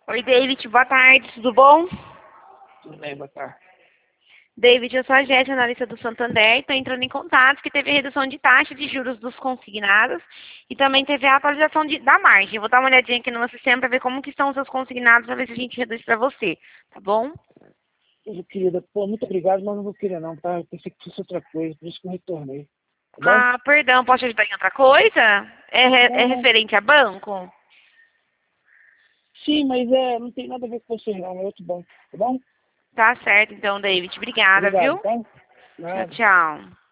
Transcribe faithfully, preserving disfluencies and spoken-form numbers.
Oi, David, boa tarde, tudo bom? Tudo bem, boa tarde. David, eu sou a Jéssica, analista do Santander, estou entrando em contato que teve redução de taxa de juros dos consignados e também teve a atualização de- da margem. Eu vou dar uma olhadinha aqui no meu sistema para ver como que estão os seus consignados, para ver se a gente reduz para você, tá bom? Eu querida, pô, muito obrigado, mas não vou querer não, tá? Eu pensei que fosse outra coisa, por isso que eu retornei. Tá bom? Ah, perdão, posso te ajudar em outra coisa? É, re- é Não, não. referente a banco? Sim, mas é, não tem nada a ver com vocês não, é outro banco, tá bom? Tá certo, então, David. Obrigada, Obrigado, viu? tá? Tchau, Nada. tchau.